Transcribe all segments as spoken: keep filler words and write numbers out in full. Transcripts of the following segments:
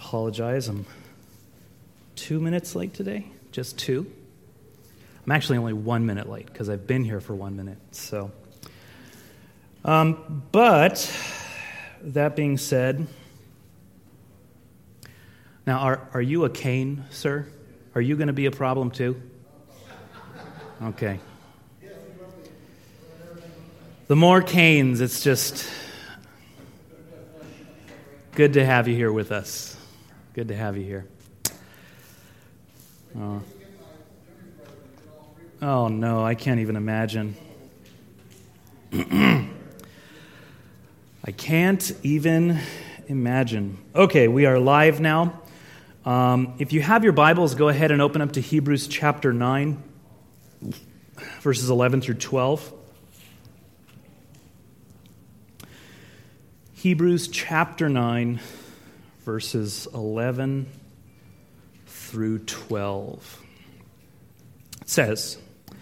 apologize. I'm two minutes late today, just two. I'm actually only one minute late because I've been here for one minute. So, um, but that being said, now are are you a Cain, sir? Are you going to be a problem too? Okay. The more Cains, it's just good to have you here with us. Good to have you here. Oh, oh no, I can't even imagine. I can't even imagine. Okay, we are live now. Um, if you have your Bibles, go ahead and open up to Hebrews chapter nine, verses eleven through twelve. Hebrews chapter nine, verses eleven through twelve. It says,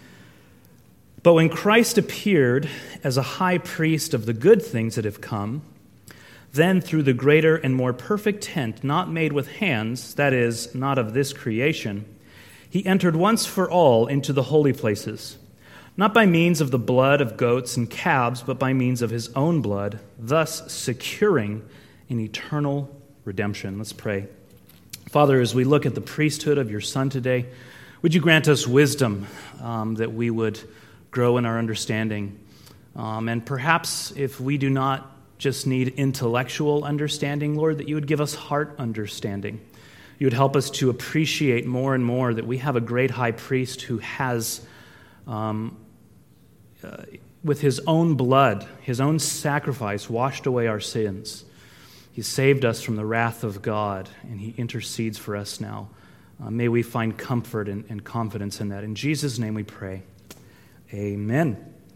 "But when Christ appeared as a high priest of the good things that have come, then through the greater and more perfect tent, not made with hands, that is, not of this creation, he entered once for all into the holy places, not by means of the blood of goats and calves, but by means of his own blood, thus securing an eternal redemption." Let's pray. Father, as we look at the priesthood of your Son today, would you grant us wisdom um, that we would grow in our understanding? Um, and perhaps if we do not just need intellectual understanding, Lord, that you would give us heart understanding. You would help us to appreciate more and more that we have a great high priest who has um, Uh, with his own blood, his own sacrifice, washed away our sins. He saved us from the wrath of God, and he intercedes for us now. Uh, may we find comfort and, and confidence in that. In Jesus' name we pray. Amen.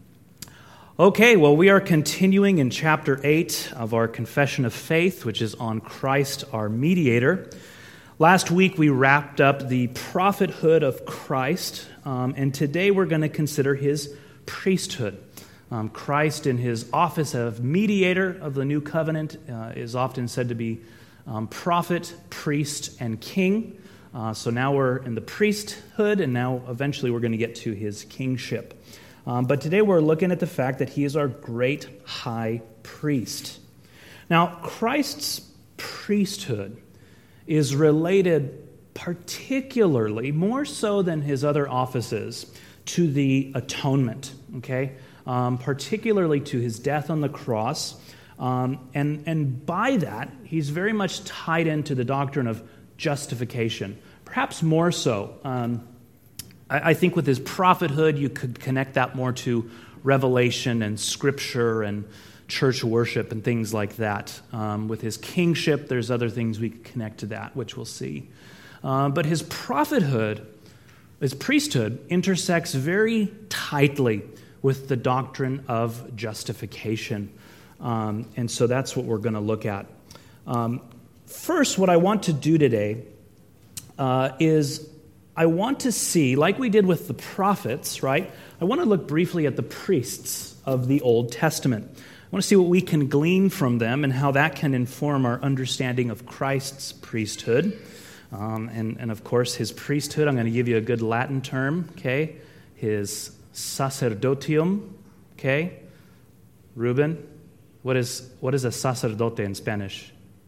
Okay, well, we are continuing in chapter eight of our Confession of Faith, which is on Christ, our mediator. Last week we wrapped up the prophethood of Christ, um, and today we're going to consider his priesthood. Um, Christ, in his office of mediator of the new covenant, uh, is often said to be um, prophet, priest, and king. Uh, so now we're in the priesthood, and now eventually we're going to get to his kingship. Um, but today we're looking at the fact that he is our great high priest. Now, Christ's priesthood is related particularly, more so than his other offices, to the atonement, okay? Um, particularly to his death on the cross. Um, and, and by that, he's very much tied into the doctrine of justification. Perhaps more so. Um, I, I think with his prophethood, you could connect that more to revelation and scripture and church worship and things like that. Um, with his kingship, there's other things we could connect to that, which we'll see. Uh, but his prophethood, his priesthood, intersects very tightly with the doctrine of justification. Um, and so that's what we're going to look at. Um, first, what I want to do today uh, is I want to see, like we did with the prophets, right? I want to look briefly at the priests of the Old Testament. I want to see what we can glean from them and how that can inform our understanding of Christ's priesthood. Um, and, and of course, his priesthood, I'm going to give you a good Latin term, okay? His sacerdotium, okay? Ruben, what is what is a sacerdote in Spanish?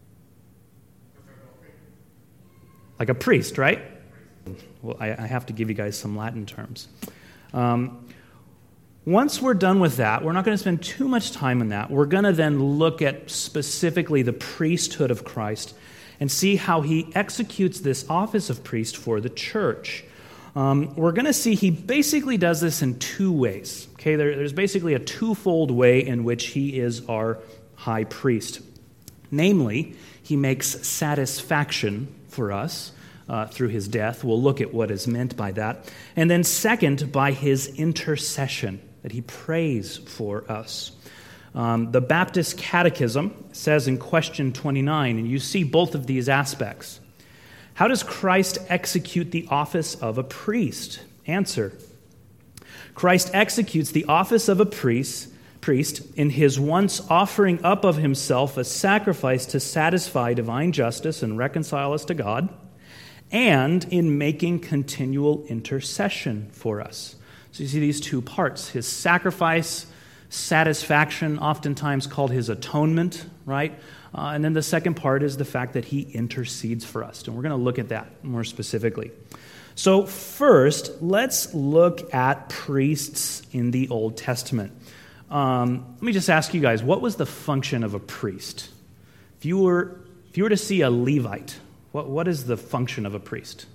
Like a priest, right? Well, I, I have to give you guys some Latin terms. Um, once we're done with that, we're not going to spend too much time on that. We're going to then look at specifically the priesthood of Christ and see how he executes this office of priest for the church. Um, we're going to see he basically does this in two ways. Okay, there, there's basically a twofold way in which he is our high priest. Namely, he makes satisfaction for us uh, through his death. We'll look at what is meant by that. And then second, by his intercession, that he prays for us. Um, the Baptist Catechism says in question twenty-nine, and you see both of these aspects. How does Christ execute the office of a priest? Answer. Christ executes the office of a priest priest, in his once offering up of himself a sacrifice to satisfy divine justice and reconcile us to God, and in making continual intercession for us. So you see these two parts, his sacrifice, satisfaction, oftentimes called his atonement, right? Uh, and then the second part is the fact that he intercedes for us. And we're going to look at that more specifically. So first, let's look at priests in the Old Testament. Um, let me just ask you guys, what was the function of a priest? If you were, if you were to see a Levite, what, what is the function of a priest?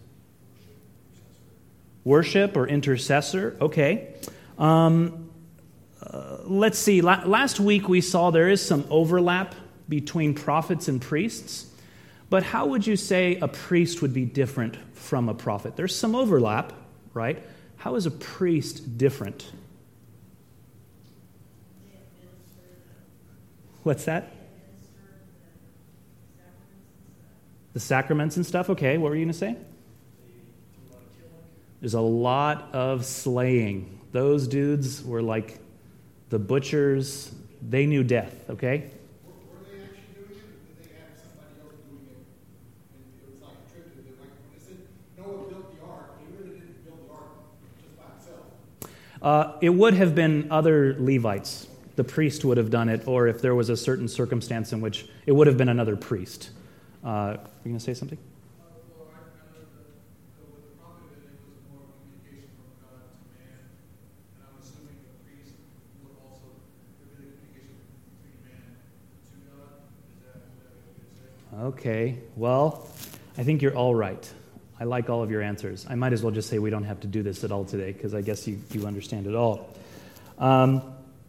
Worship or intercessor? Okay. Um, uh, let's see. La- last week we saw there is some overlap between prophets and priests. But how would you say a priest would be different from a prophet? There's some overlap, right? How is a priest different? What's that? The sacraments and stuff? Okay, what were you going to say? There's a lot of slaying. Those dudes were like the butchers. They knew death, okay? Were they actually doing it, or did they have somebody else doing it? And it was like a trip to like when they said Noah built the ark, he really didn't build the ark just by himself. Uh, it would have been other Levites. The priest would have done it, or if there was a certain circumstance in which it would have been another priest. Uh, are you going to say something? Uh, well, I, I know that the, with the prophet, it was more communication from God to man, and I'm assuming the priest would also be the communication between man to God. Is that, is that what you're saying? Okay, well, I think you're all right. I like all of your answers. I might as well just say we don't have to do this at all today, because I guess you, you understand it all. Um,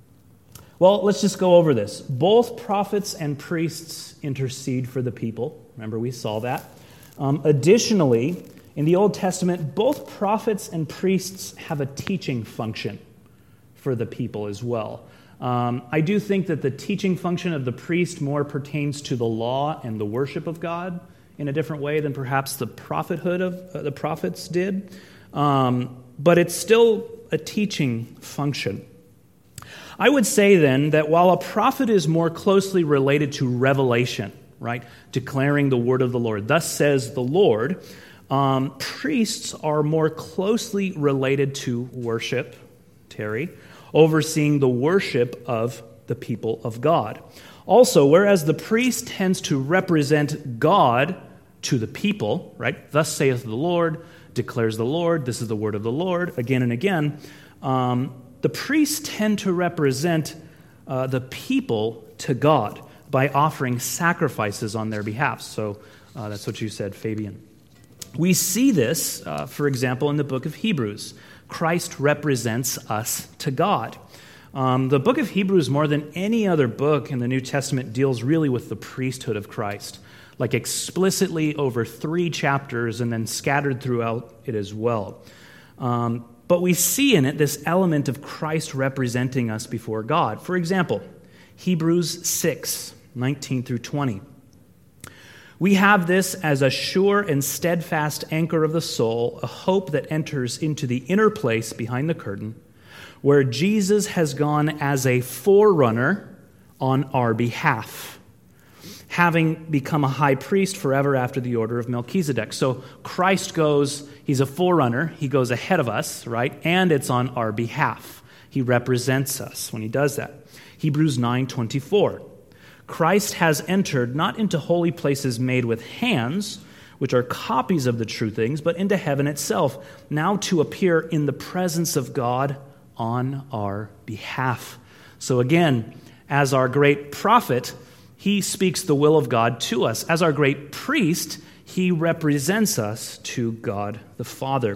well, let's just go over this. Both prophets and priests intercede for the people. Remember, we saw that. Um, additionally, in the Old Testament, both prophets and priests have a teaching function for the people as well. Um, I do think that the teaching function of the priest more pertains to the law and the worship of God in a different way than perhaps the prophethood of uh, the prophets did. Um, but it's still a teaching function. I would say then that while a prophet is more closely related to revelation, right, declaring the word of the Lord, thus says the Lord, um, priests are more closely related to worship, Terry, overseeing the worship of the people of God. Also, whereas the priest tends to represent God to the people, right, thus saith the Lord, declares the Lord, this is the word of the Lord, again and again, um, the priests tend to represent uh, the people to God by offering sacrifices on their behalf. So uh, that's what you said, Fabian. We see this, uh, for example, in the book of Hebrews. Christ represents us to God. Um, the book of Hebrews, more than any other book in the New Testament, deals really with the priesthood of Christ, like explicitly over three chapters and then scattered throughout it as well. Um, But we see in it this element of Christ representing us before God. For example, Hebrews six, nineteen through twenty. We have this as a sure and steadfast anchor of the soul, a hope that enters into the inner place behind the curtain, where Jesus has gone as a forerunner on our behalf, having become a high priest forever after the order of Melchizedek. So Christ goes, he's a forerunner, he goes ahead of us, right? And it's on our behalf. He represents us when he does that. Hebrews nine twenty-four. Christ has entered not into holy places made with hands, which are copies of the true things, but into heaven itself, now to appear in the presence of God on our behalf. So again, as our great prophet, he speaks the will of God to us. As our great priest, he represents us to God the Father.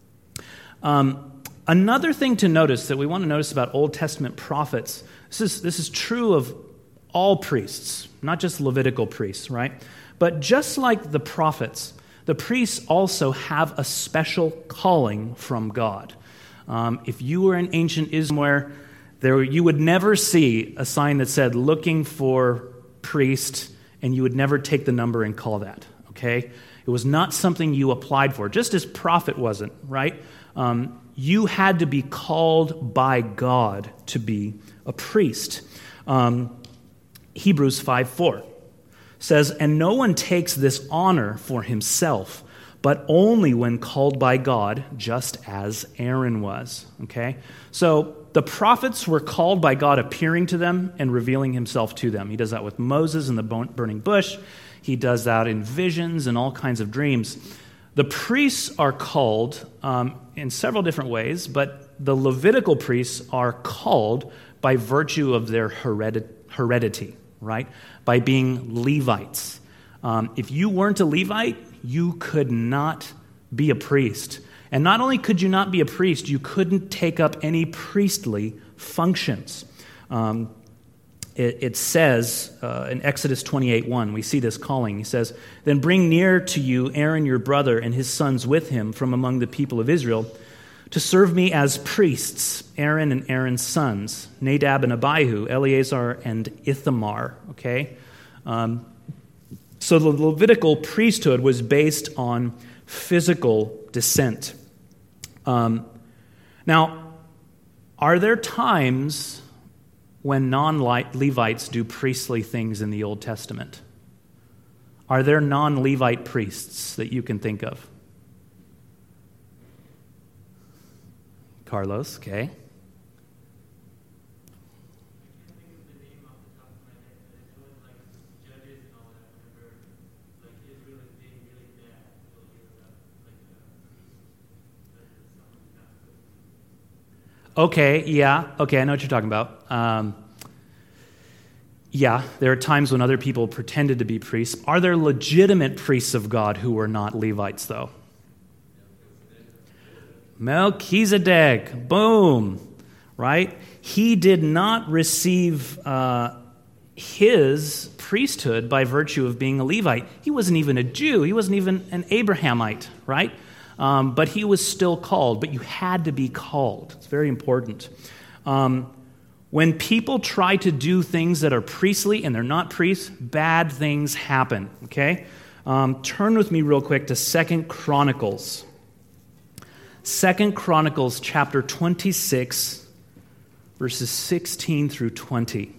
Um, another thing to notice that we want to notice about Old Testament prophets, this is, this is true of all priests, not just Levitical priests, right? But just like the prophets, the priests also have a special calling from God. Um, if you were in ancient Israel where there, you would never see a sign that said, looking for priest, and you would never take the number and call that, okay? It was not something you applied for, just as prophet wasn't, right? Um, you had to be called by God to be a priest. Um, Hebrews five four says, "And no one takes this honor for himself, but only when called by God, just as Aaron was." Okay? So the prophets were called by God, appearing to them and revealing himself to them. He does that with Moses in the burning bush. He does that in visions and all kinds of dreams. The priests are called um, in several different ways, but the Levitical priests are called by virtue of their heredit- heredity, right? By being Levites. Um, if you weren't a Levite, you could not be a priest. And not only could you not be a priest, you couldn't take up any priestly functions. Um, it, it says uh, in Exodus twenty-eight one, we see this calling. He says, "Then bring near to you Aaron your brother and his sons with him from among the people of Israel to serve me as priests, Aaron and Aaron's sons, Nadab and Abihu, Eleazar and Ithamar." Okay? Um, so the Levitical priesthood was based on physical descent. Um, now, are there times when non-Levites do priestly things in the Old Testament? Are there non-Levite priests that you can think of? Carlos, okay. Okay, yeah, okay, I know what you're talking about. Um, yeah, there are times when other people pretended to be priests. Are there legitimate priests of God who were not Levites, though? Melchizedek, boom, right? He did not receive uh, his priesthood by virtue of being a Levite. He wasn't even a Jew. He wasn't even an Abrahamite, right? Um, but he was still called. But you had to be called. It's very important. Um, when people try to do things that are priestly and they're not priests, bad things happen, okay? Um, turn with me real quick to Second Chronicles. Second Chronicles chapter twenty-six, verses sixteen through twenty.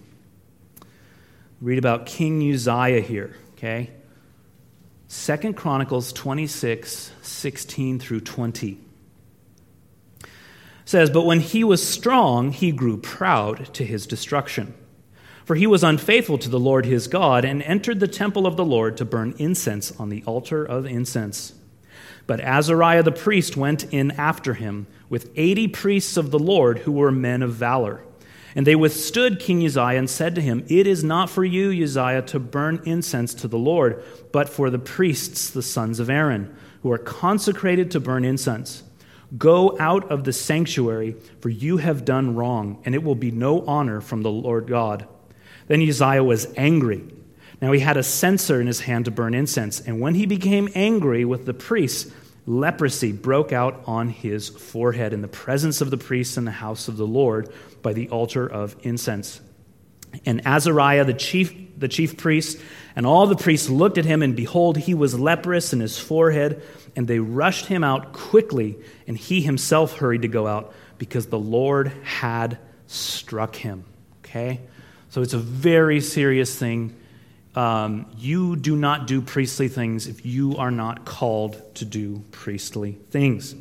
Read about King Uzziah here, okay? Second Chronicles twenty-six, sixteen through twenty. It says, "But when he was strong, he grew proud to his destruction. For he was unfaithful to the Lord his God and entered the temple of the Lord to burn incense on the altar of incense. But Azariah the priest went in after him with eighty priests of the Lord who were men of valor. And they withstood King Uzziah and said to him, 'It is not for you, Uzziah, to burn incense to the Lord, but for the priests, the sons of Aaron, who are consecrated to burn incense. Go out of the sanctuary, for you have done wrong, and it will be no honor from the Lord God.' Then Uzziah was angry. Now he had a censer in his hand to burn incense, and when he became angry with the priests, leprosy broke out on his forehead in the presence of the priests in the house of the Lord by the altar of incense. And Azariah, the chief, the chief priest, and all the priests looked at him, and behold, he was leprous in his forehead, and they rushed him out quickly, and he himself hurried to go out, because the Lord had struck him." Okay? So it's a very serious thing. Um, you do not do priestly things if you are not called to do priestly things.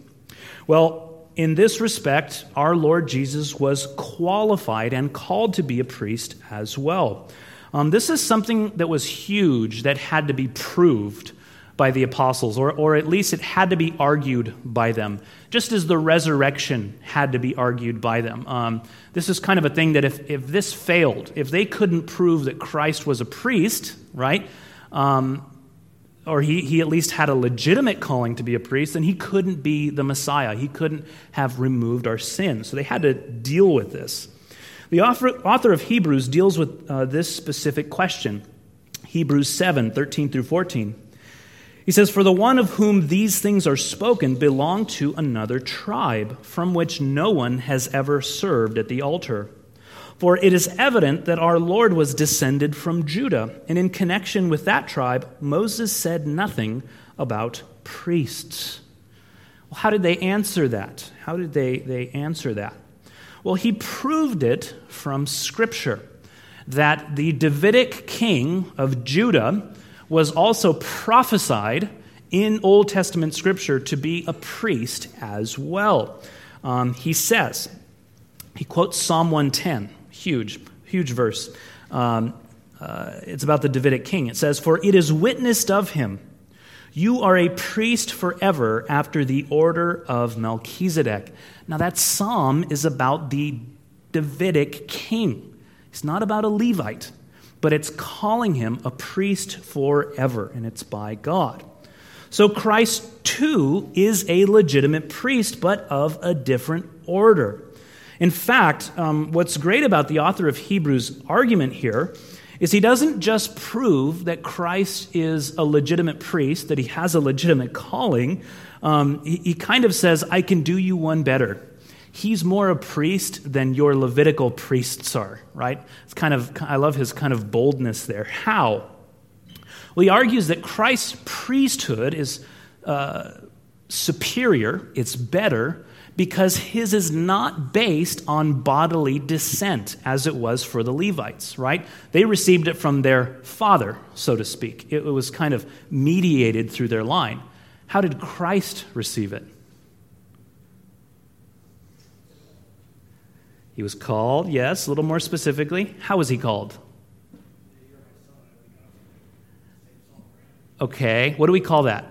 Well, in this respect, our Lord Jesus was qualified and called to be a priest as well. Um, this is something that was huge that had to be proved by the apostles, or, or at least it had to be argued by them, just as the resurrection had to be argued by them. Um, this is kind of a thing that if, if this failed, if they couldn't prove that Christ was a priest, right, um, or he, he at least had a legitimate calling to be a priest, then he couldn't be the Messiah. He couldn't have removed our sins. So they had to deal with this. The author, author of Hebrews deals with uh, this specific question. Hebrews seven, thirteen through fourteen. He says, "For the one of whom these things are spoken belonged to another tribe, from which no one has ever served at the altar. For it is evident that our Lord was descended from Judah, and in connection with that tribe, Moses said nothing about priests." Well, how did they answer that? How did they, they answer that? Well, he proved it from Scripture, that the Davidic king of Judah was also prophesied in Old Testament Scripture to be a priest as well. Um, he says, he quotes Psalm one ten, huge, huge verse. Um, uh, it's about the Davidic king. It says, "For it is witnessed of him, you are a priest forever after the order of Melchizedek." Now that psalm is about the Davidic king. It's not about a Levite, but it's calling him a priest forever, and it's by God. So Christ, too, is a legitimate priest, but of a different order. In fact, um, what's great about the author of Hebrews' argument here is he doesn't just prove that Christ is a legitimate priest, that he has a legitimate calling. Um, he, he kind of says, I can do you one better. He's more a priest than your Levitical priests are, right? It's kind of, I love his kind of boldness there. How? Well, he argues that Christ's priesthood is uh, superior, it's better, because his is not based on bodily descent, as it was for the Levites, right? They received it from their father, so to speak. It was kind of mediated through their line. How did Christ receive it? He was called, yes, a little more specifically. How was he called? Okay, what do we call that?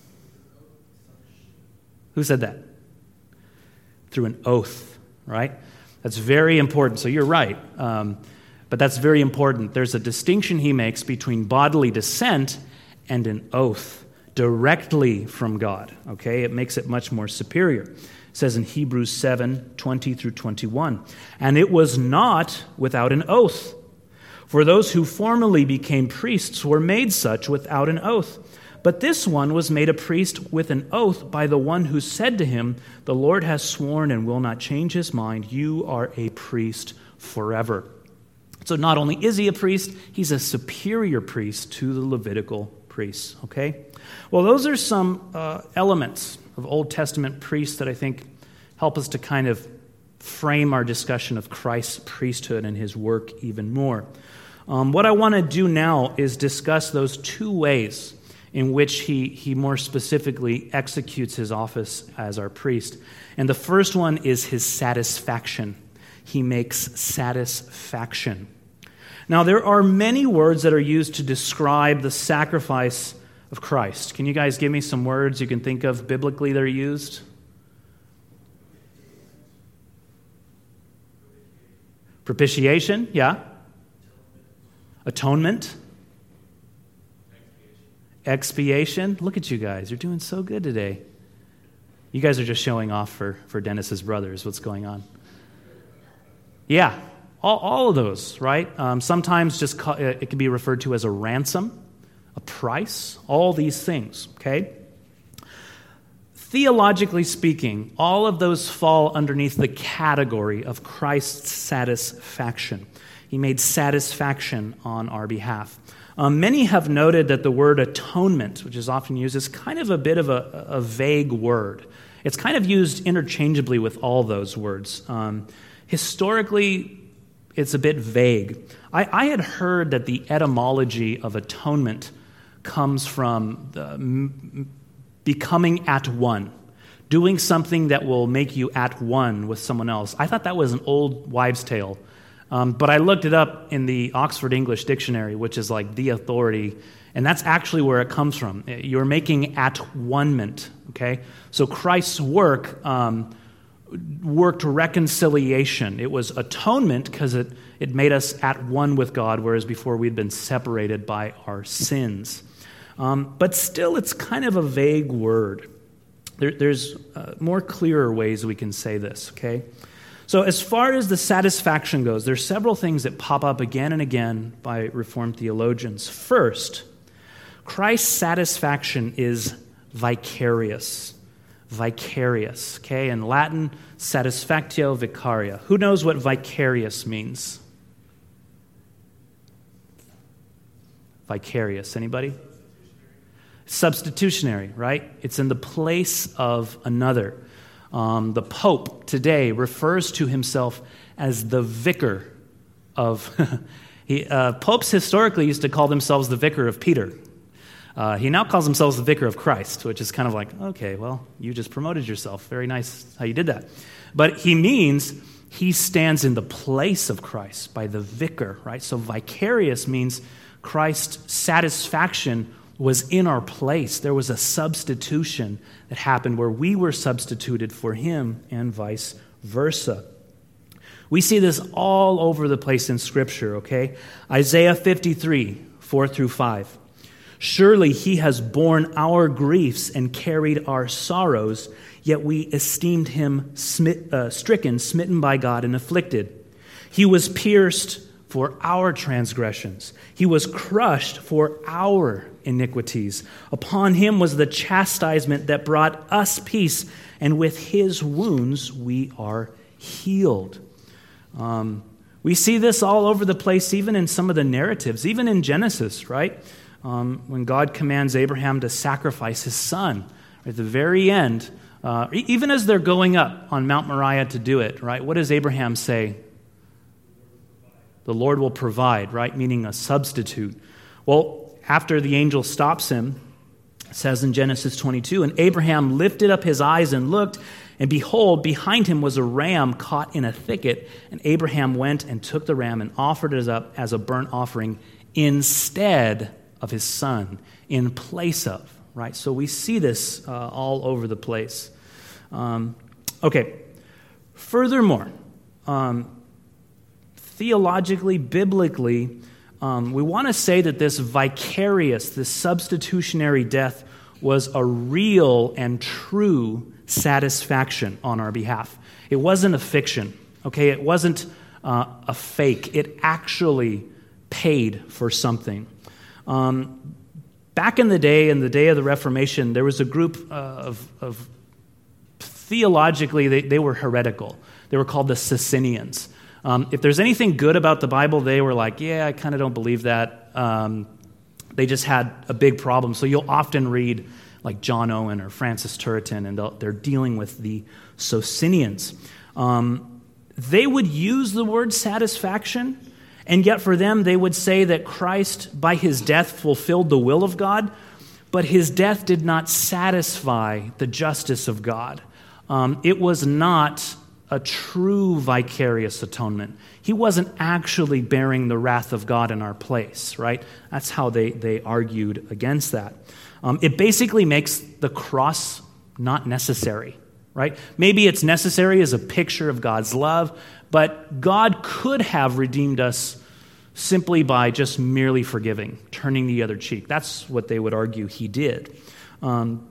Who said that? Through an oath, right? That's very important. So you're right, um, but that's very important. There's a distinction he makes between bodily descent and an oath directly from God, okay? It makes it much more superior. It says in Hebrews seven, twenty through twenty-one, "And it was not without an oath. For those who formerly became priests were made such without an oath. But this one was made a priest with an oath by the one who said to him, 'The Lord has sworn and will not change his mind. You are a priest forever.'" So not only is he a priest, he's a superior priest to the Levitical priests, okay? Well, those are some uh, elements of Old Testament priests that I think help us to kind of frame our discussion of Christ's priesthood and his work even more. Um, what I want to do now is discuss those two ways in which he, he more specifically executes his office as our priest. And the first one is his satisfaction. He makes satisfaction. Now, there are many words that are used to describe the sacrifice of Christ. Can you guys give me some words you can think of biblically that are used? Propitiation, yeah. Atonement. Expiation. Look at you guys. You're doing so good today. You guys are just showing off for, for Dennis's brothers. What's going on? Yeah, all, all of those, right? Um, sometimes just call, it can be referred to as a ransom, a price, all these things, okay? Theologically speaking, all of those fall underneath the category of Christ's satisfaction. He made satisfaction on our behalf. Um, many have noted that the word atonement, which is often used, is kind of a bit of a, a vague word. It's kind of used interchangeably with all those words. Um, historically, it's a bit vague. I, I had heard that the etymology of atonement comes from the, m- becoming at one, doing something that will make you at one with someone else. I thought that was an old wives' tale. Um, but I looked it up in the Oxford English Dictionary, which is like the authority, and that's actually where it comes from. You're making at-one-ment, okay? So Christ's work um, worked reconciliation. It was atonement because it, it made us at one with God, whereas before we'd been separated by our sins. Um, but still, it's kind of a vague word. There, there's uh, more clearer ways we can say this, okay? So as far as the satisfaction goes, there's several things that pop up again and again by Reformed theologians. First, Christ's satisfaction is vicarious. Vicarious, okay? In Latin, satisfactio vicaria. Who knows what vicarious means? Vicarious, anybody? Substitutionary, right? It's in the place of another. Um, the Pope today refers to himself as the vicar of... he, uh, popes historically used to call themselves the vicar of Peter. Uh, he now calls himself the vicar of Christ, which is kind of like, okay, well, you just promoted yourself. Very nice how you did that. But he means he stands in the place of Christ by the vicar, right? So vicarious means Christ's satisfaction was in our place. There was a substitution that happened where we were substituted for him and vice versa. We see this all over the place in Scripture, okay? Isaiah fifty-three, four through five. Surely he has borne our griefs and carried our sorrows, yet we esteemed him smit, uh, stricken, smitten by God, and afflicted. He was pierced for our transgressions. He was crushed for our iniquities. Upon him was the chastisement that brought us peace, and with his wounds we are healed. Um, we see this all over the place, even in some of the narratives, even in Genesis, right? Um, when God commands Abraham to sacrifice his son, at the very end, uh, even as they're going up on Mount Moriah to do it, right? What does Abraham say? The Lord will provide, right? Meaning a substitute. Well, after the angel stops him, it says in Genesis twenty-two, and Abraham lifted up his eyes and looked, and behold, behind him was a ram caught in a thicket, and Abraham went and took the ram and offered it up as a burnt offering instead of his son, in place of, right? So we see this uh, all over the place. Um, okay, furthermore, um, theologically, biblically, um, we want to say that this vicarious, this substitutionary death was a real and true satisfaction on our behalf. It wasn't a fiction, okay? It wasn't uh, a fake. It actually paid for something. Um, back in the day, in the day of the Reformation, there was a group uh, of, of theologically, they, they were heretical. They were called the Socinians. Um, if there's anything good about the Bible, they were like, yeah, I kind of don't believe that. Um, they just had a big problem. So you'll often read like John Owen or Francis Turretin, and they're dealing with the Socinians. Um, they would use the word satisfaction, and yet for them, they would say that Christ, by his death, fulfilled the will of God, but his death did not satisfy the justice of God. Um, it was not a true vicarious atonement. He wasn't actually bearing the wrath of God in our place, right? That's how they, they argued against that. Um, it basically makes the cross not necessary, right? Maybe it's necessary as a picture of God's love, but God could have redeemed us simply by just merely forgiving, turning the other cheek. That's what they would argue he did. Um,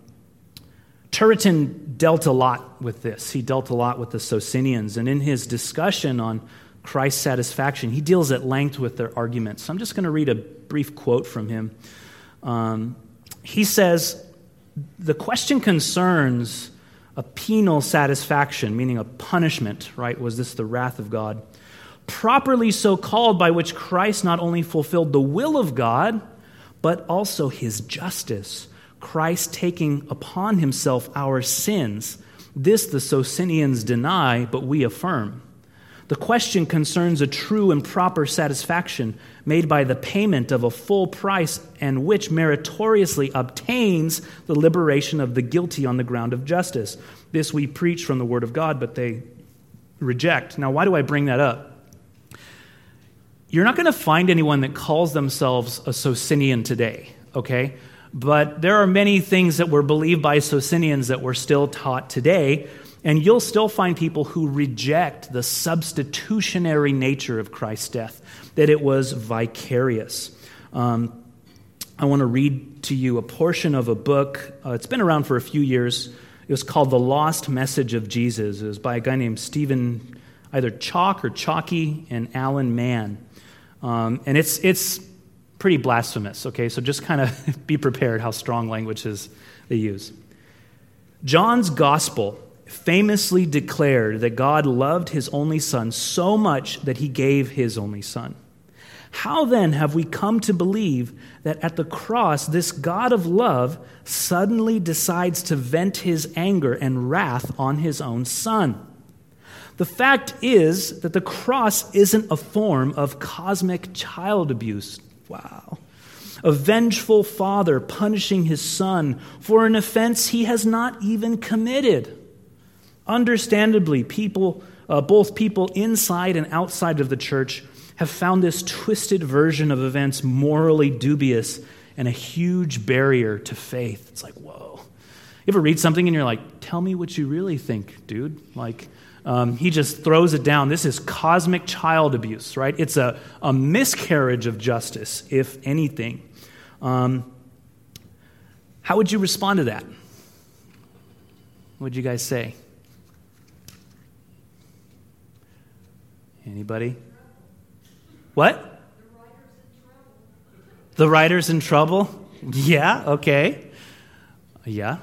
Turretin dealt a lot with this. He dealt a lot with the Socinians, and in his discussion on Christ's satisfaction, he deals at length with their arguments. So I'm just going to read a brief quote from him. Um, he says, the question concerns a penal satisfaction, meaning a punishment, right? Was this the wrath of God? Properly so called, by which Christ not only fulfilled the will of God, but also his justice. Christ taking upon himself our sins. This the Socinians deny, but we affirm. The question concerns a true and proper satisfaction made by the payment of a full price, and which meritoriously obtains the liberation of the guilty on the ground of justice. This we preach from the word of God, but they reject. Now, why do I bring that up? You're not going to find anyone that calls themselves a Socinian today, okay? But there are many things that were believed by Socinians that were still taught today, and you'll still find people who reject the substitutionary nature of Christ's death, that it was vicarious. Um, I want to read to you a portion of a book. Uh, it's been around for a few years. It was called The Lost Message of Jesus. It was by a guy named Stephen, either Chalk or Chalky, and Alan Mann. Um, and it's it's pretty blasphemous, okay? So just kind of be prepared how strong languages they use. John's gospel famously declared that God loved his only son so much that he gave his only son. How then have we come to believe that at the cross, this God of love suddenly decides to vent his anger and wrath on his own Son? The fact is that the cross isn't a form of cosmic child abuse. Wow. A vengeful father punishing his son for an offense he has not even committed. Understandably, people, uh, both people inside and outside of the church have found this twisted version of events morally dubious and a huge barrier to faith. It's like, whoa. You ever read something and you're like, tell me what you really think, dude? Like, um, he just throws it down. This is cosmic child abuse, right? It's a, a miscarriage of justice, if anything. Um, how would you respond to that? What would you guys say? Anybody? What? The writer's in trouble? Yeah, okay. Yeah.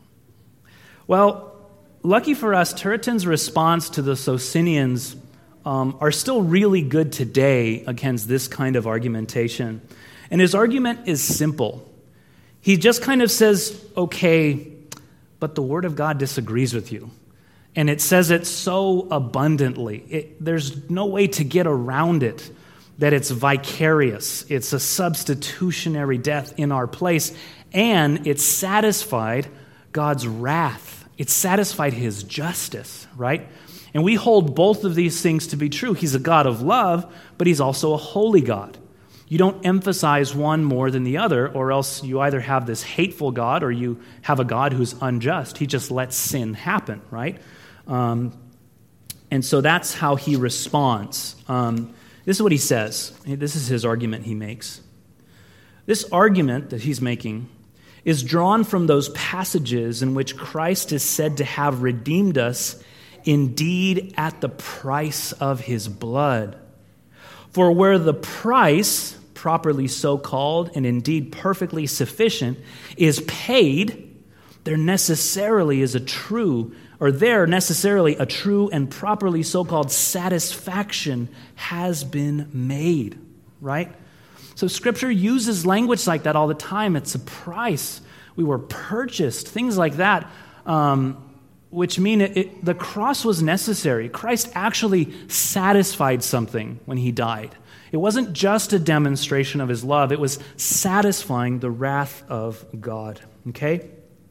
Well, lucky for us, Turretin's response to the Socinians um, are still really good today against this kind of argumentation. And his argument is simple. He just kind of says, okay, but the Word of God disagrees with you. And it says it so abundantly. It, there's no way to get around it, that it's vicarious. It's a substitutionary death in our place. And it satisfied God's wrath. It satisfied his justice, right? And we hold both of these things to be true. He's a God of love, but he's also a holy God. You don't emphasize one more than the other, or else you either have this hateful God or you have a God who's unjust. He just lets sin happen, right? Um, and so that's how he responds. Um, this is what he says. This is his argument he makes. This argument that he's making is drawn from those passages in which Christ is said to have redeemed us indeed at the price of his blood. For where the price, properly so called and indeed perfectly sufficient, is paid, there necessarily is a true, or there necessarily a true and properly so called satisfaction has been made, right? So Scripture uses language like that all the time. It's a price. We were purchased, things like that, um, which mean it, it, the cross was necessary. Christ actually satisfied something when he died. It wasn't just a demonstration of his love. It was satisfying the wrath of God, okay?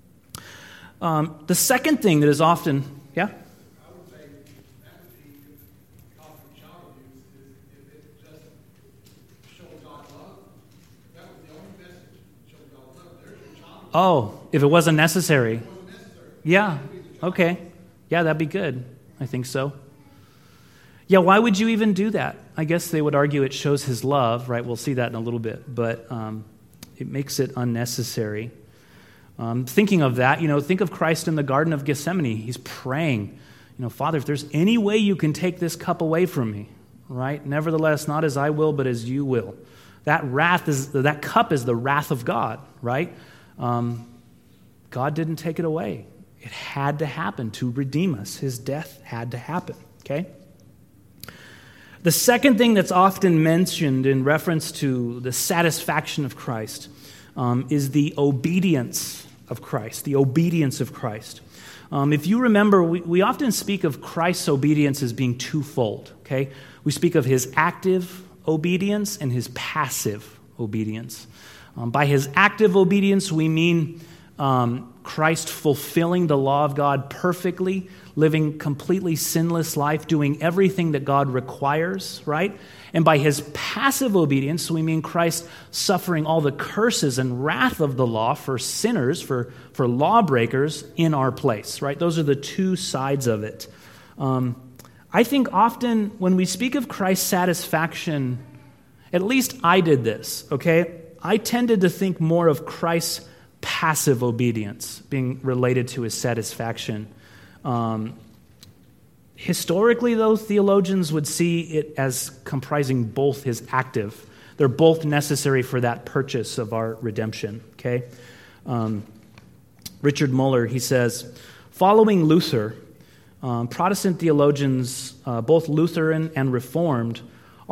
Um, the second thing that is often, yeah? I would say that would be if cosmic child abuse is if it just showed God's love. That was the only message, showed God's love. There's your child abuse. Oh, if it wasn't necessary. It wasn't necessary. Yeah, okay. Yeah, that'd be good. I think so. Yeah, why would you even do that? I guess they would argue it shows his love, right? We'll see that in a little bit, but um, it makes it unnecessary. Um, thinking of that, you know, think of Christ in the Garden of Gethsemane. He's praying, you know, Father, if there's any way you can take this cup away from me, right? Nevertheless, not as I will, but as you will. That wrath is that cup is the wrath of God, right? Um, God didn't take it away. It had to happen to redeem us. His death had to happen, okay? The second thing that's often mentioned in reference to the satisfaction of Christ um, is the obedience of Christ, the obedience of Christ. Um, if you remember, we, we often speak of Christ's obedience as being twofold, okay? We speak of his active obedience and his passive obedience. Um, by his active obedience, we mean um, Christ fulfilling the law of God perfectly, living completely sinless life, doing everything that God requires, right? And by his passive obedience, we mean Christ suffering all the curses and wrath of the law for sinners, for, for lawbreakers in our place, right? Those are the two sides of it. Um, I think often when we speak of Christ's satisfaction, at least I did this, okay? I tended to think more of Christ's passive obedience being related to his satisfaction. Um, historically, though, theologians would see it as comprising both his active. They're both necessary for that purchase of our redemption, okay? Um, Richard Muller, he says, following Luther, um, Protestant theologians, uh, both Lutheran and Reformed,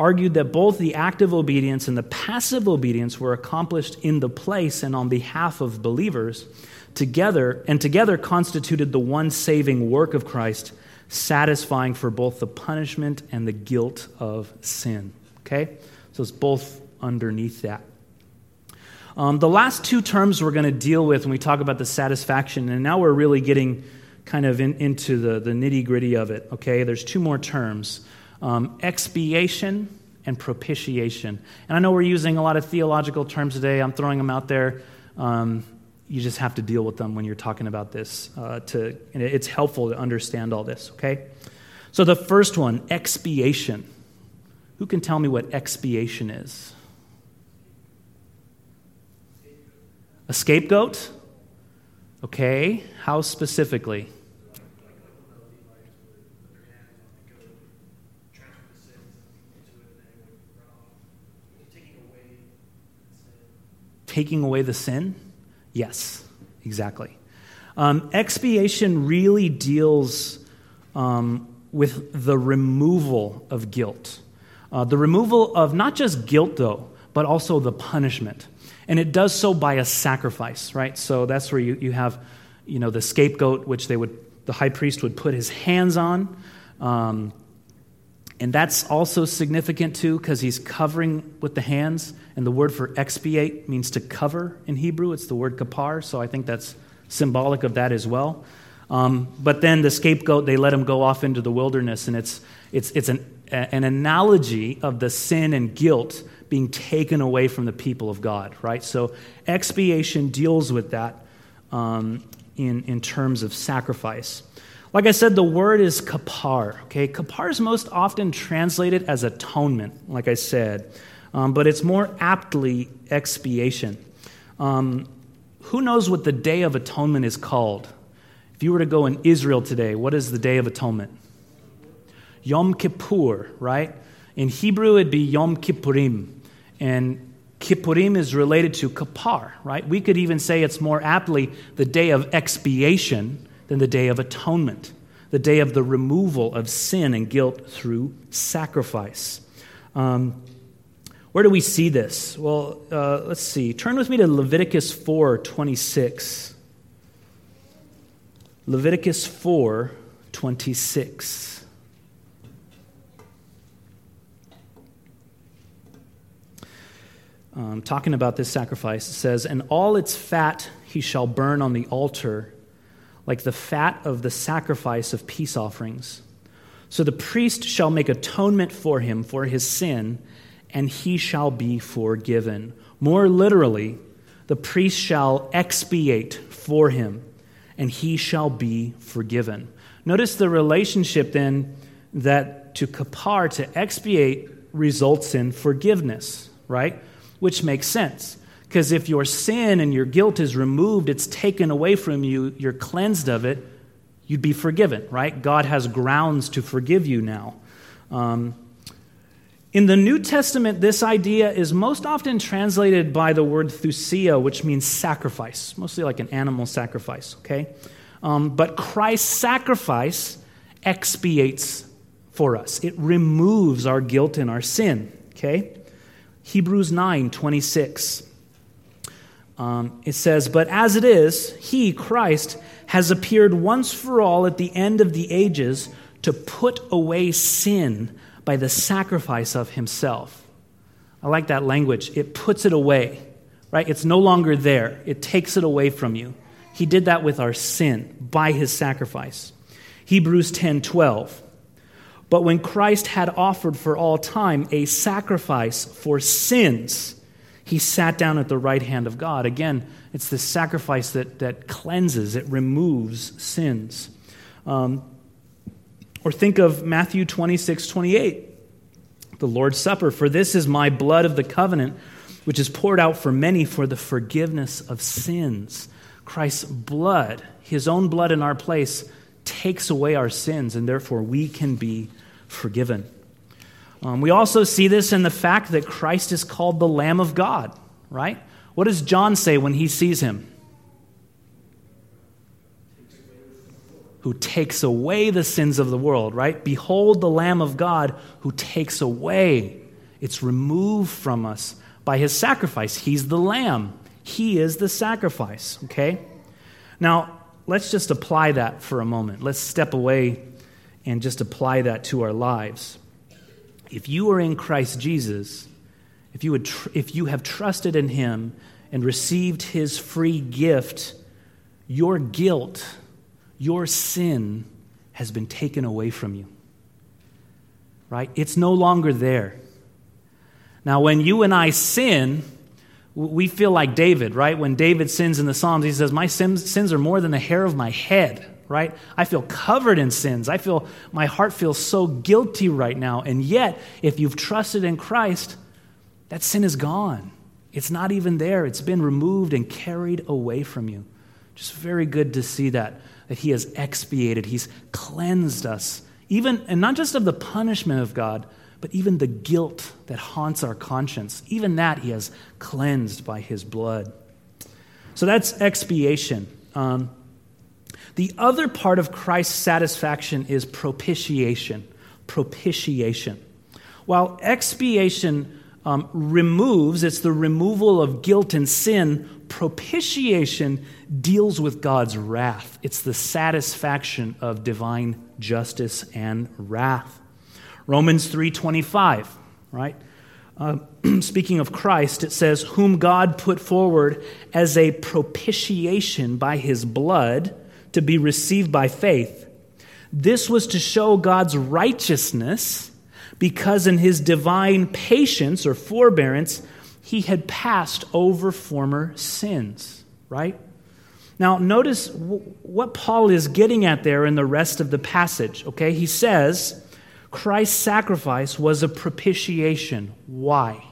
argued that both the active obedience and the passive obedience were accomplished in the place and on behalf of believers together, and together constituted the one saving work of Christ, satisfying for both the punishment and the guilt of sin. Okay? So it's both underneath that. Um, the last two terms we're going to deal with when we talk about the satisfaction, and now we're really getting kind of in, into the, the nitty-gritty of it, okay? There's two more terms, um, expiation and propitiation. And I know we're using a lot of theological terms today. I'm throwing them out there. Um, you just have to deal with them when you're talking about this. Uh, to, and it's helpful to understand all this, okay? So the first one, expiation. Who can tell me what expiation is? A scapegoat? Okay, how specifically? Taking away the sin? Yes, exactly. Um, expiation really deals um, with the removal of guilt. Uh, the removal of not just guilt, though, but also the punishment. And it does so by a sacrifice, right? So that's where you, you have, you know, the scapegoat, which they would, the high priest would put his hands on. Um, and that's also significant, too, because he's covering with the hands. And the word for expiate means to cover in Hebrew. It's the word kapar, so I think that's symbolic of that as well. Um, but then the scapegoat, they let him go off into the wilderness, and it's it's it's an an analogy of the sin and guilt being taken away from the people of God, right? So expiation deals with that um, in in terms of sacrifice. Like I said, the word is kapar. Okay, kapar is most often translated as atonement, like I said, um, but it's more aptly expiation. Um, who knows what the Day of Atonement is called? If you were to go in Israel today, what is the Day of Atonement? Yom Kippur, right? In Hebrew, it'd be Yom Kippurim. And Kippurim is related to kapar, right? We could even say it's more aptly the day of expiation than the Day of Atonement, the day of the removal of sin and guilt through sacrifice. Um, where do we see this? Well, uh, let's see. Turn with me to Leviticus four twenty-six. Leviticus four twenty-six. Um, talking about this sacrifice, it says, "And all its fat he shall burn on the altar, like the fat of the sacrifice of peace offerings. So the priest shall make atonement for him for his sin, and he shall be forgiven." More literally, the priest shall expiate for him, and he shall be forgiven. Notice the relationship then that to kapar, to expiate, results in forgiveness, right? Which makes sense. Because if your sin and your guilt is removed, it's taken away from you, you're cleansed of it, you'd be forgiven, right? God has grounds to forgive you now. Um, in the New Testament, this idea is most often translated by the word thusia, which means sacrifice, mostly like an animal sacrifice, okay? Um, but Christ's sacrifice expiates for us. It removes our guilt and our sin, okay? Hebrews nine twenty-six. Um, it says, "But as it is, he, Christ, has appeared once for all at the end of the ages to put away sin by the sacrifice of himself." I like that language. It puts it away, right? It's no longer there. It takes it away from you. He did that with our sin by his sacrifice. Hebrews ten twelve. "But when Christ had offered for all time a sacrifice for sins, he sat down at the right hand of God." Again, it's the sacrifice that, that cleanses, it removes sins. Um, or think of Matthew twenty-six twenty-eight, the Lord's Supper. "For this is my blood of the covenant, which is poured out for many for the forgiveness of sins." Christ's blood, his own blood in our place, takes away our sins, and therefore we can be forgiven. Um, we also see this in the fact that Christ is called the Lamb of God, right? What does John say when he sees him? Who takes away the sins of the world, right? "Behold the Lamb of God who takes away It's removed from us by his sacrifice. He's the lamb. He is the sacrifice, okay? Now, let's just apply that for a moment. Let's step away and just apply that to our lives. If you are in Christ Jesus, if you would tr- if you have trusted in him and received his free gift, your guilt, your sin has been taken away from you. Right? It's no longer there. Now, when you and I sin, we feel like David, right? When David sins in the Psalms, he says, my sins, sins are more than the hair of my head, right? I feel covered in sins. I feel, my heart feels so guilty right now. And yet, if you've trusted in Christ, that sin is gone. It's not even there. It's been removed and carried away from you. Just very good to see that, that he has expiated. He's cleansed us, even, and not just of the punishment of God, but even the guilt that haunts our conscience, even that he has cleansed by his blood. So that's expiation. Um, the other part of Christ's satisfaction is propitiation. Propitiation. While expiation um, removes, it's the removal of guilt and sin, propitiation deals with God's wrath. It's the satisfaction of divine justice and wrath. Romans three twenty-five, right? Uh, speaking of Christ, it says, whom God put forward as a propitiation by his blood to be received by faith. This was to show God's righteousness, because in his divine patience or forbearance, he had passed over former sins, right? Now, notice w- what Paul is getting at there in the rest of the passage, okay? He says, Christ's sacrifice was a propitiation. Why?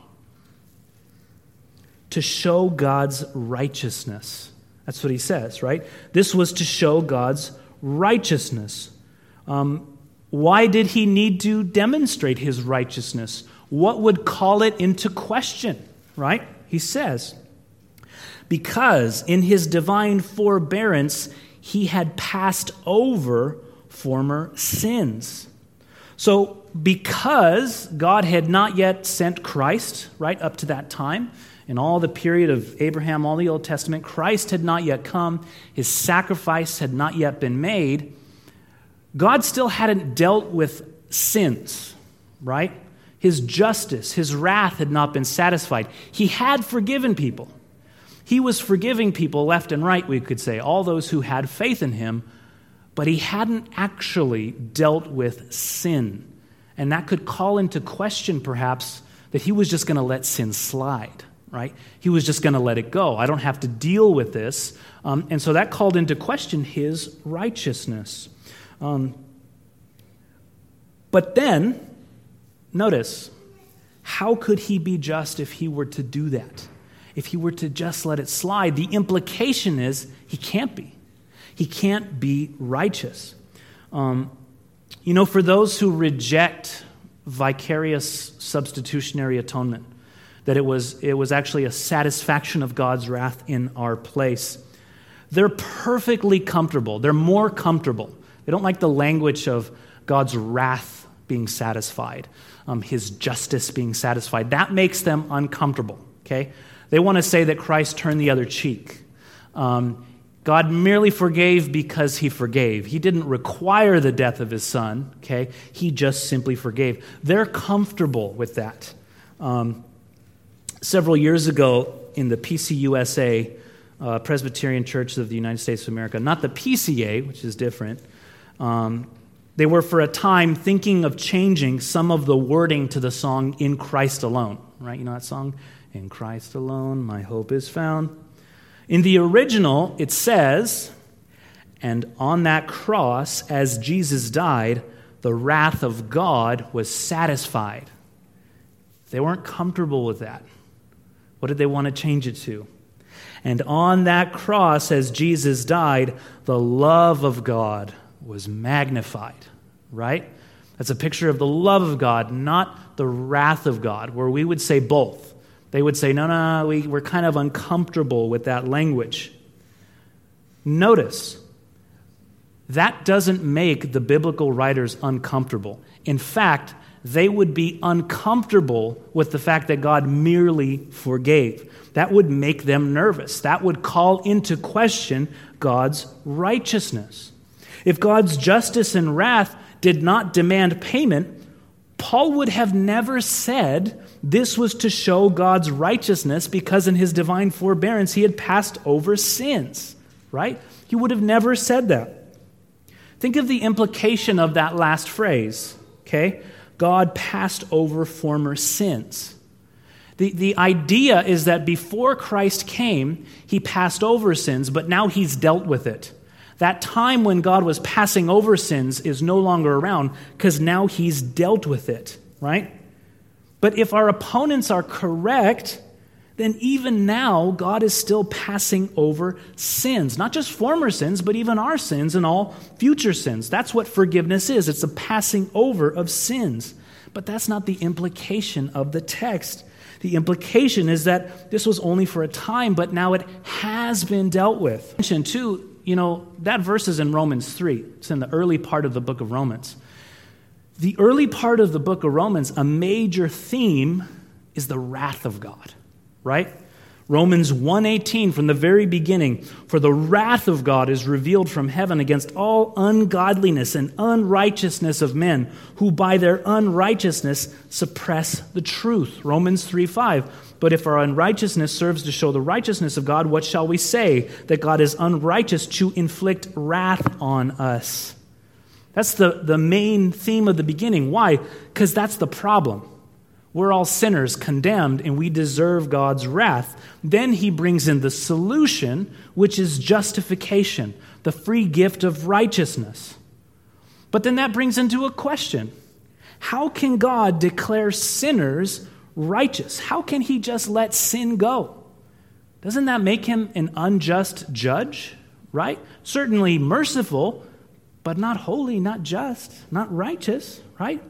To show God's righteousness. That's what he says, right? This was to show God's righteousness. Um, why did he need to demonstrate his righteousness? What would call it into question, right? He says, because in his divine forbearance, he had passed over former sins. So because God had not yet sent Christ, right, up to that time, in all the period of Abraham, all the Old Testament, Christ had not yet come, his sacrifice had not yet been made, God still hadn't dealt with sins, right? His justice, his wrath had not been satisfied. He had forgiven people. He was forgiving people left and right, we could say, all those who had faith in him, but he hadn't actually dealt with sin. And that could call into question, perhaps, that he was just going to let sin slide, right? He was just going to let it go. I don't have to deal with this. Um, and so that called into question his righteousness. Um, but then, notice, how could he be just if he were to do that? If he were to just let it slide? The implication is he can't be. He can't be righteous. Um, you know, for those who reject vicarious substitutionary atonement, that it was it was actually a satisfaction of God's wrath in our place, they're perfectly comfortable. They're more comfortable. They don't like the language of God's wrath being satisfied, um, his justice being satisfied. That makes them uncomfortable, okay? They want to say that Christ turned the other cheek. Um, God merely forgave because he forgave. He didn't require the death of his son, okay? He just simply forgave. They're comfortable with that. Um, several years ago in the P C U S A, uh, Presbyterian Church of the United States of America, not the P C A, which is different, um, they were for a time thinking of changing some of the wording to the song In Christ Alone, right? You know that song? In Christ alone, my hope is found. In the original, it says, and on that cross, as Jesus died, the wrath of God was satisfied. They weren't comfortable with that. What did they want to change it to? And on that cross, as Jesus died, the love of God was magnified, right? That's a picture of the love of God, not the wrath of God, where we would say both. They would say, no, no, we, we're kind of uncomfortable with that language. Notice, that doesn't make the biblical writers uncomfortable. In fact, they would be uncomfortable with the fact that God merely forgave. That would make them nervous. That would call into question God's righteousness. If God's justice and wrath did not demand payment, Paul would have never said this was to show God's righteousness because in his divine forbearance he had passed over sins, right? He would have never said that. Think of the implication of that last phrase, okay? God passed over former sins. The, the idea is that before Christ came, he passed over sins, but now he's dealt with it. That time when God was passing over sins is no longer around because now he's dealt with it, right? But if our opponents are correct, then even now God is still passing over sins. Not just former sins, but even our sins and all future sins. That's what forgiveness is. It's a passing over of sins. But that's not the implication of the text. The implication is that this was only for a time, but now it has been dealt with. Mention too, you know, that verse is in Romans three. It's in the early part of the book of Romans. The early part of the book of Romans, a major theme is the wrath of God, right? Romans one eighteen, from the very beginning, for the wrath of God is revealed from heaven against all ungodliness and unrighteousness of men who by their unrighteousness suppress the truth. Romans three five, but if our unrighteousness serves to show the righteousness of God, what shall we say? That God is unrighteous to inflict wrath on us. That's the, the main theme of the beginning. Why? Because that's the problem. We're all sinners, condemned, and we deserve God's wrath. Then he brings in the solution, which is justification, the free gift of righteousness. But then that brings into a question. How can God declare sinners righteous? How can he just let sin go? Doesn't that make him an unjust judge, right? Certainly merciful, but not holy, not just, not righteous, right?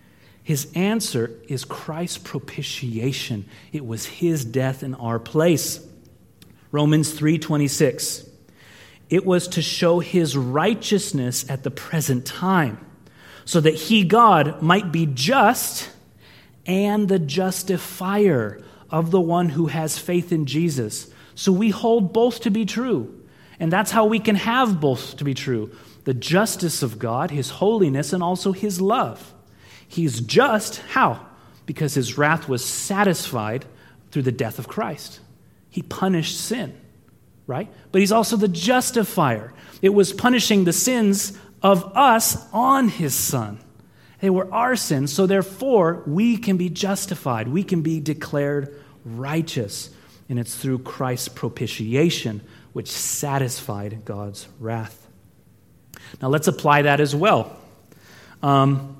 His answer is Christ's propitiation. It was his death in our place. Romans three twenty-six. It was to show his righteousness at the present time, so that he, God, might be just and the justifier of the one who has faith in Jesus. So we hold both to be true. And that's how we can have both to be true. The justice of God, his holiness, and also his love. He's just, how? Because his wrath was satisfied through the death of Christ. He punished sin, right? But he's also the justifier. It was punishing the sins of us on his Son. They were our sins, so therefore we can be justified. We can be declared righteous. And it's through Christ's propitiation which satisfied God's wrath. Now let's apply that as well. Um...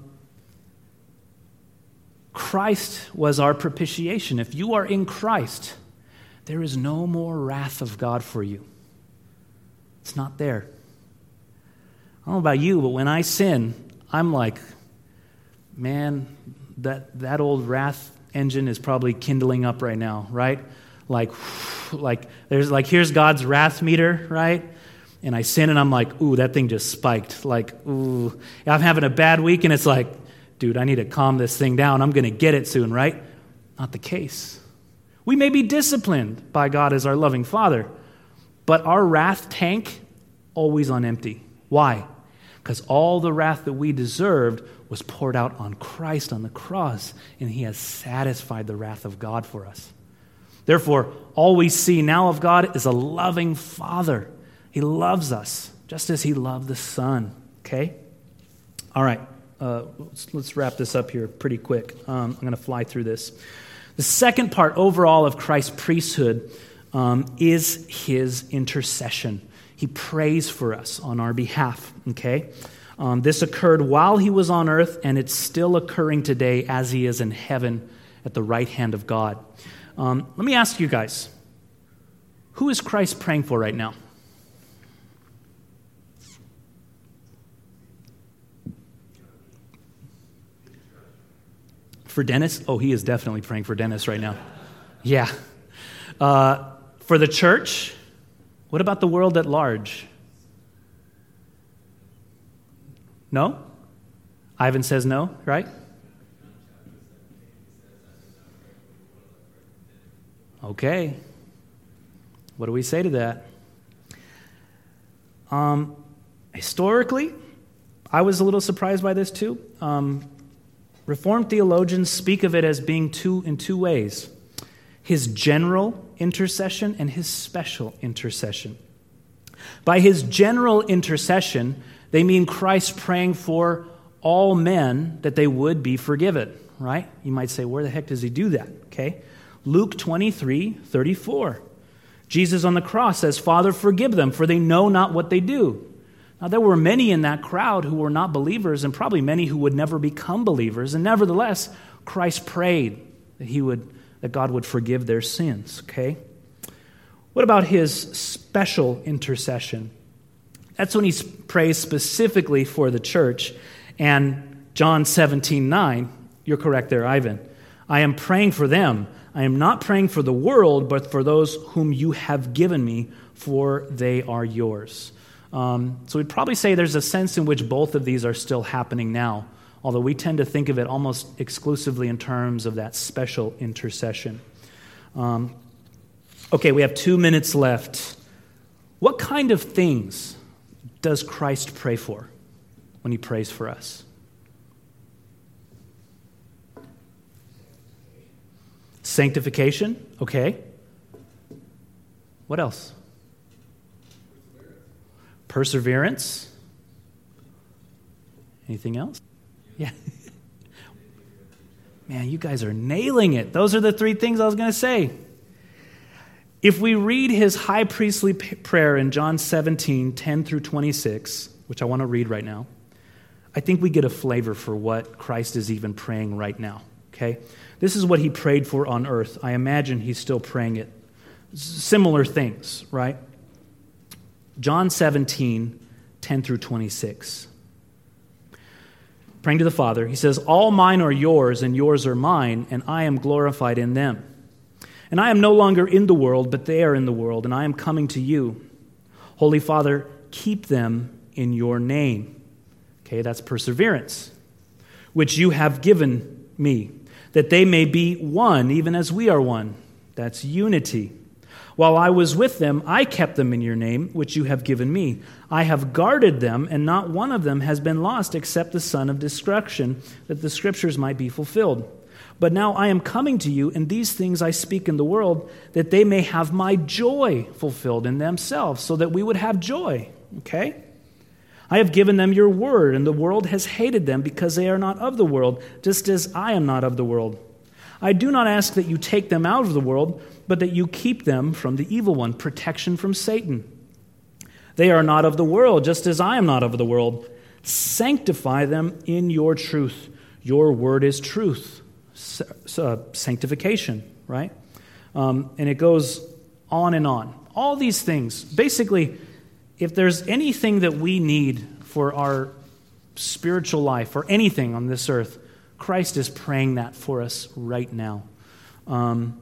Christ was our propitiation. If you are in Christ, there is no more wrath of God for you. It's not there. I don't know about you, but when I sin, I'm like, man, that, that old wrath engine is probably kindling up right now, right? Like, like there's like, here's God's wrath meter, right? And I sin and I'm like, ooh, that thing just spiked. Like, ooh, I'm having a bad week and it's like, dude, I need to calm this thing down. I'm going to get it soon, right? Not the case. We may be disciplined by God as our loving Father, but our wrath tank, always on empty. Why? Because all the wrath that we deserved was poured out on Christ on the cross, and he has satisfied the wrath of God for us. Therefore, all we see now of God is a loving Father. He loves us, just as he loved the Son. Okay? All right. Uh, let's, let's wrap this up here pretty quick. Um, I'm going to fly through this. The second part overall of Christ's priesthood um, is his intercession. He prays for us on our behalf. Okay, um, this occurred while he was on earth, and it's still occurring today as he is in heaven at the right hand of God. Um, let me ask you guys, who is Christ praying for right now? For Dennis? Oh, he is definitely praying for Dennis right now. Yeah. Uh, for the church? What about the world at large? No? Ivan says no, right? Okay. What do we say to that? Um, historically, I was a little surprised by this too. Um, Reformed theologians speak of it as being two in two ways: his general intercession and his special intercession. By his general intercession, they mean Christ praying for all men that they would be forgiven, right? You might say, where the heck does he do that? Okay. Luke twenty-three thirty-four. Jesus on the cross says, Father, forgive them, for they know not what they do. Now, there were many in that crowd who were not believers, and probably many who would never become believers. And nevertheless, Christ prayed that he would, that God would forgive their sins. Okay. What about his special intercession? That's when he prays specifically for the church. And John seventeen nine, you're correct there, Ivan. I am praying for them. I am not praying for the world, but for those whom you have given me, for they are yours. Um, so we'd probably say there's a sense in which both of these are still happening now, although we tend to think of it almost exclusively in terms of that special intercession. Um, okay, we have two minutes left. What kind of things does Christ pray for when he prays for us? Sanctification, okay. What else? Perseverance. Anything else? Yeah. Man, you guys are nailing it. Those are the three things I was going to say. If we read his high priestly prayer in John seventeen, ten through twenty-six, which I want to read right now, I think we get a flavor for what Christ is even praying right now, okay? This is what he prayed for on earth. I imagine he's still praying it. Similar things, right? John seventeen, ten through twenty-six. Praying to the Father, he says, all mine are yours, and yours are mine, and I am glorified in them. And I am no longer in the world, but they are in the world, and I am coming to you. Holy Father, keep them in your name. Okay, that's perseverance, which you have given me, that they may be one, even as we are one. That's unity. While I was with them, I kept them in your name, which you have given me. I have guarded them, and not one of them has been lost except the son of destruction, that the scriptures might be fulfilled. But now I am coming to you, and these things I speak in the world, that they may have my joy fulfilled in themselves, so that we would have joy. Okay? I have given them your word, and the world has hated them because they are not of the world, just as I am not of the world. I do not ask that you take them out of the world, but that you keep them from the evil one, protection from Satan. They are not of the world, just as I am not of the world. Sanctify them in your truth. Your word is truth. Uh, sanctification, right? Um, and it goes on and on. All these things. Basically, if there's anything that we need for our spiritual life or anything on this earth, Christ is praying that for us right now. Um,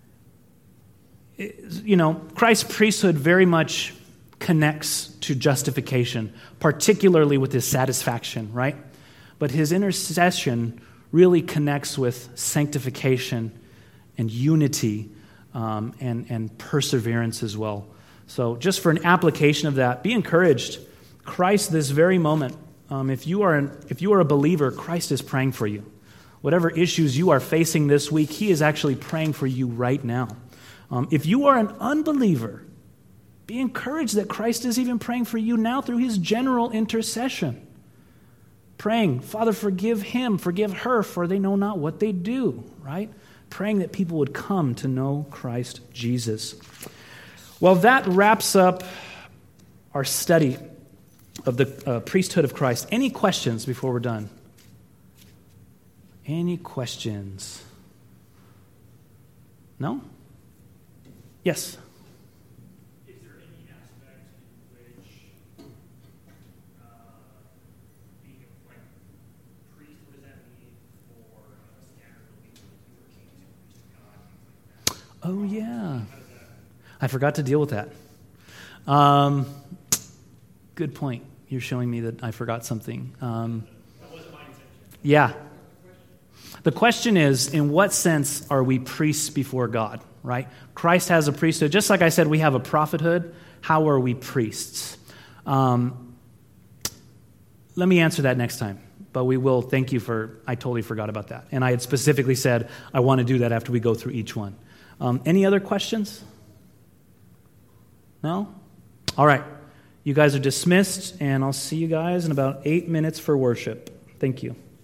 it, you know, Christ's priesthood very much connects to justification, particularly with his satisfaction, right? But his intercession really connects with sanctification and unity um, and, and perseverance as well. So just for an application of that, be encouraged. Christ, this very moment, um, if you are an, if you are a believer, Christ is praying for you. Whatever issues you are facing this week, he is actually praying for you right now. Um, if you are an unbeliever, be encouraged that Christ is even praying for you now through his general intercession. Praying, Father, forgive him, forgive her, for they know not what they do, right? Praying that people would come to know Christ Jesus. Well, that wraps up our study of the uh, priesthood of Christ. Any questions before we're done? Any questions? No? Yes? Is there any aspect in which uh, being a like, priest, what does that mean for uh, scattered believers who are changing the priest of God, things like that? Oh, yeah. How does that? I forgot to deal with that. Um, good point. You're showing me that I forgot something. Um, That wasn't my intention. yeah. The question is, in what sense are we priests before God, right? Christ has a priesthood. Just like I said, we have a prophethood. How are we priests? Um, let me answer that next time. But we will. Thank you for, I totally forgot about that. And I had specifically said I want to do that after we go through each one. Um, any other questions? No? All right. You guys are dismissed, and I'll see you guys in about eight minutes for worship. Thank you.